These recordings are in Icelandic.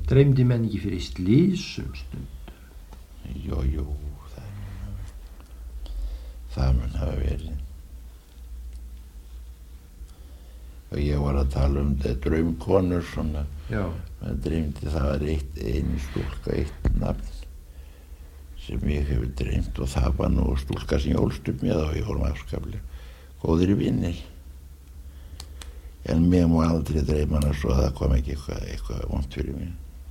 Dreymdi menn ekki fyrir slysum stund? Jú, það mun hafa verið. Og ég var að tala þetta draumkonur svona. Já. Maður dreymdi, það var ein stúlka, eitt nafn sem ég hefur dreymt og það var nú stúlka sem ég ólst upp með og við vorum afskaplega góðir vinnir. En mér má aldrei dreyma hana svo að það kom ekki eitthvað vont fyrir mig.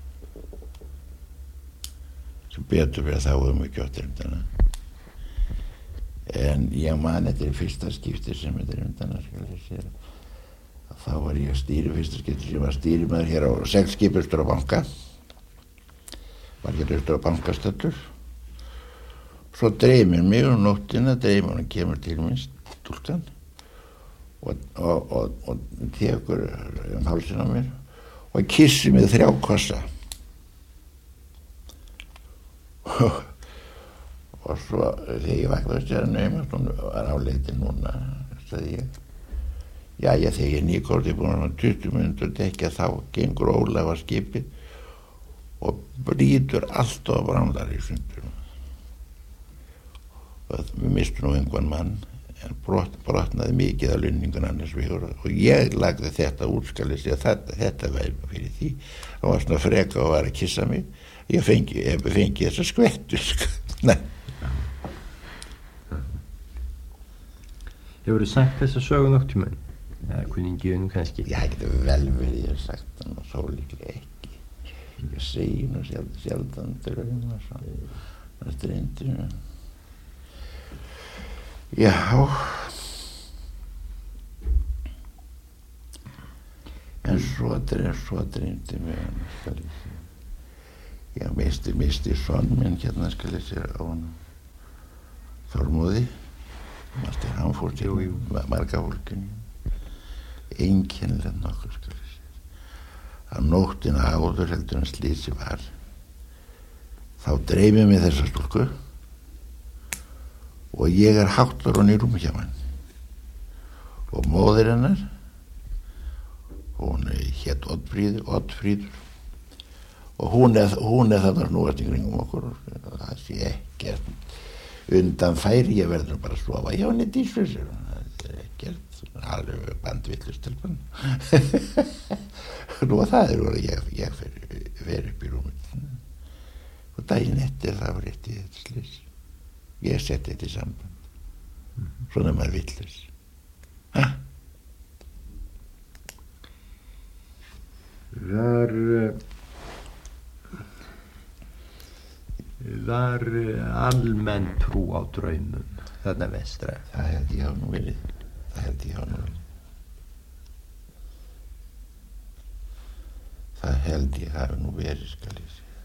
Sem betur fyrir að þá hefum við ekki átt dreymt hana. En ég man þetta fyrsta skipti sem ég dreymt hana, skal ég segja. Þá var ég fyrsta skipti sem var stýrimaður hér á seglskipi austur á banka. Var hér austur á bankastallur. Svo dreymir mig nóttina, dreymir hann kemur til mín stúlkan og tekur hálsinn á mér og kissir mig 3 kossa. Og svo þegar ég vaknaði sér að naumast, hún var áleitin núna, sagði ég. Jæja, þegar ég nýkorti búin að 20 mínútur dekja þá gengur Ólaf að skipið og brýtur allt og brandar í sundur. Við mistum nú einhvern mann en brotnaði mikið af lunningun annars vegar og ég lagði þetta útskali sig að þetta væri fyrir því. Það var svona freka og var að kissa mig. Ég fengi þessa skvettu. Nei. Hefurðu sagt þessa sögu nokkuð tímann? Eða kunningiðunum kannski? Já, það getur vel verið ég sagt hann og þó líklega ekki. Ég segi nú sjaldan drauma svona streyndinu. Já. En svo dreymdi mig hann, skal ég segja. Ég misti son minn hérna, skal ég segja, á hann Þormóði. Hann fór til marga fólkinu. Einkennilegt nokkuð, skal ég segja. Á nóttina áður heldur en slísi var. Þá dreymir mig þessa stúlku og ég háttur hann í rúmi hjá hann. Og móðir hennar, hún hét Oddfríður og hún þarna snúast í kringum okkur og það sé ekkert undan færi, ég verður bara að sofa hjá henni Dísu, það ekkert alveg bandvillustelpan. Nú það ég fer upp í rúmið og daginn eftir það var rétt í þetta slys. Ég setti þetta í samband. Svona maður villus. Var almenn trú á draumum þarna vestra? Það held ég hafa nú verið. Það held ég hafa nú verið, skal ég segja.